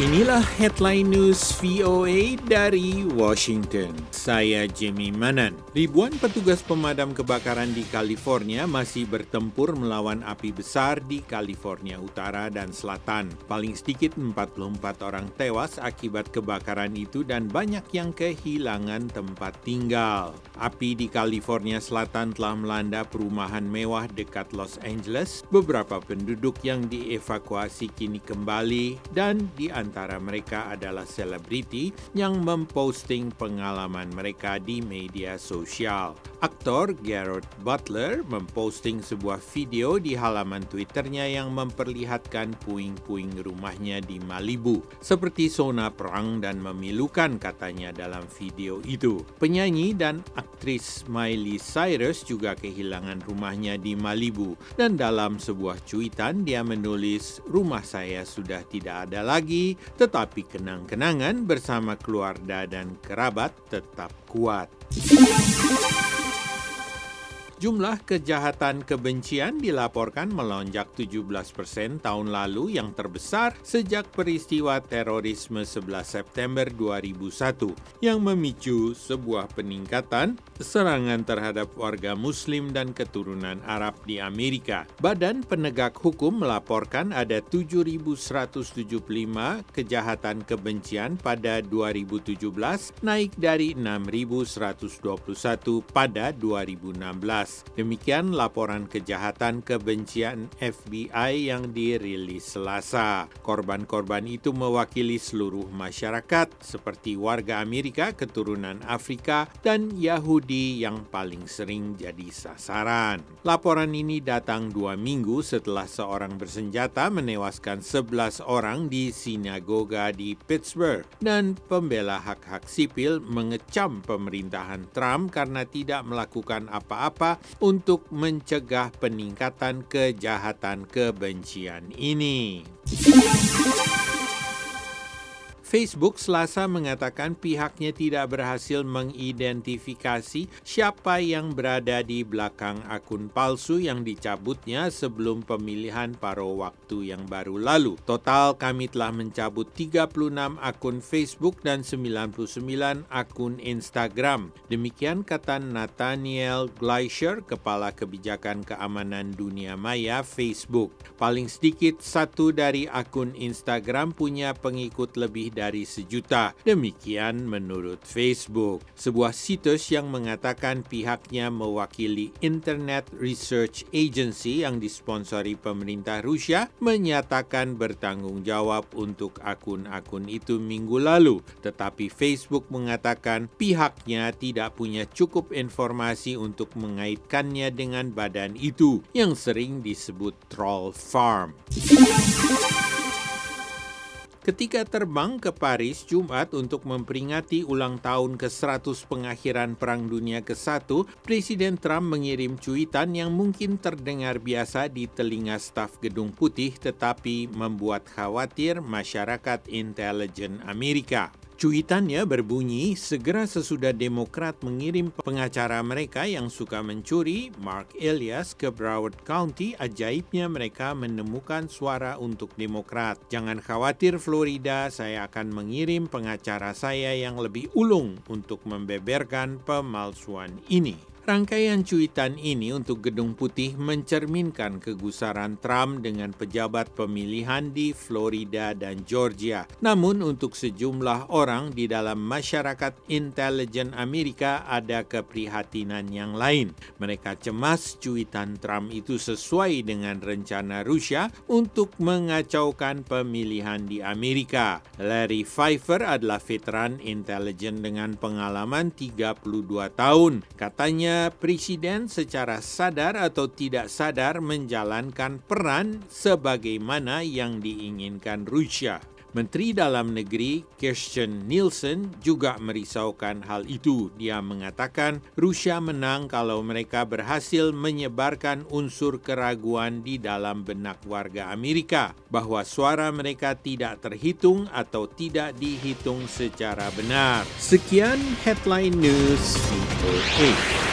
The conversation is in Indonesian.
Inilah headline news VOA dari Washington. Saya Jimmy Manan. Ribuan petugas pemadam kebakaran di California masih bertempur melawan api besar di California Utara dan Selatan. Paling sedikit 44 orang tewas akibat kebakaran itu dan banyak yang kehilangan tempat tinggal. Api di California Selatan telah melanda perumahan mewah dekat Los Angeles. Beberapa penduduk yang dievakuasi kini kembali dan di antara mereka adalah selebriti yang memposting pengalaman mereka di media sosial. Aktor Gerard Butler memposting sebuah video di halaman Twitternya yang memperlihatkan puing-puing rumahnya di Malibu, seperti zona perang dan memilukan katanya dalam video itu. Penyanyi dan aktris Miley Cyrus juga kehilangan rumahnya di Malibu, dan dalam sebuah cuitan dia menulis, "Rumah saya sudah tidak ada lagi, tetapi kenang-kenangan bersama keluarga dan kerabat tetap kuat." Jumlah kejahatan kebencian dilaporkan melonjak 17% tahun lalu, yang terbesar sejak peristiwa terorisme 11 September 2001 yang memicu sebuah peningkatan serangan terhadap warga Muslim dan keturunan Arab di Amerika. Badan Penegak Hukum melaporkan ada 7.175 kejahatan kebencian pada 2017, naik dari 6.121 pada 2016. Demikian laporan kejahatan kebencian FBI yang dirilis Selasa. Korban-korban itu mewakili seluruh masyarakat, seperti warga Amerika keturunan Afrika dan Yahudi yang paling sering jadi sasaran. Laporan ini datang 2 minggu setelah seorang bersenjata menewaskan 11 orang di sinagoga di Pittsburgh, dan pembela hak-hak sipil mengecam pemerintahan Trump karena tidak melakukan apa-apa untuk mencegah peningkatan kejahatan kebencian ini. Facebook Selasa mengatakan pihaknya tidak berhasil mengidentifikasi siapa yang berada di belakang akun palsu yang dicabutnya sebelum pemilihan paruh waktu yang baru lalu. Total kami telah mencabut 36 akun Facebook dan 99 akun Instagram. Demikian kata Nathaniel Gleischer, Kepala Kebijakan Keamanan Dunia Maya Facebook. Paling sedikit satu dari akun Instagram punya pengikut lebih dari 1 juta. Demikian menurut Facebook. Sebuah situs yang mengatakan pihaknya mewakili Internet Research Agency yang disponsori pemerintah Rusia menyatakan bertanggung jawab untuk akun-akun itu minggu lalu. Tetapi Facebook mengatakan pihaknya tidak punya cukup informasi untuk mengaitkannya dengan badan itu yang sering disebut troll farm. Ketika terbang ke Paris Jumat untuk memperingati ulang tahun ke-100 pengakhiran Perang Dunia ke-1, Presiden Trump mengirim cuitan yang mungkin terdengar biasa di telinga staf Gedung Putih tetapi membuat khawatir masyarakat intelijen Amerika. Cuitannya berbunyi, segera sesudah Demokrat mengirim pengacara mereka yang suka mencuri, Mark Elias, ke Broward County, ajaibnya mereka menemukan suara untuk Demokrat. Jangan khawatir Florida, saya akan mengirim pengacara saya yang lebih ulung untuk membeberkan pemalsuan ini. Rangkaian cuitan ini untuk Gedung Putih mencerminkan kegusaran Trump dengan pejabat pemilihan di Florida dan Georgia. Namun untuk sejumlah orang di dalam masyarakat intelijen Amerika ada keprihatinan yang lain. Mereka cemas cuitan Trump itu sesuai dengan rencana Rusia untuk mengacaukan pemilihan di Amerika. Larry Pfeiffer adalah veteran intelijen dengan pengalaman 32 tahun. Katanya Presiden secara sadar atau tidak sadar menjalankan peran sebagaimana yang diinginkan Rusia. Menteri Dalam Negeri Kirstjen Nielsen juga merisaukan hal itu. Dia mengatakan Rusia menang kalau mereka berhasil menyebarkan unsur keraguan di dalam benak warga Amerika bahwa suara mereka tidak terhitung atau tidak dihitung secara benar. Sekian Headline News VOA.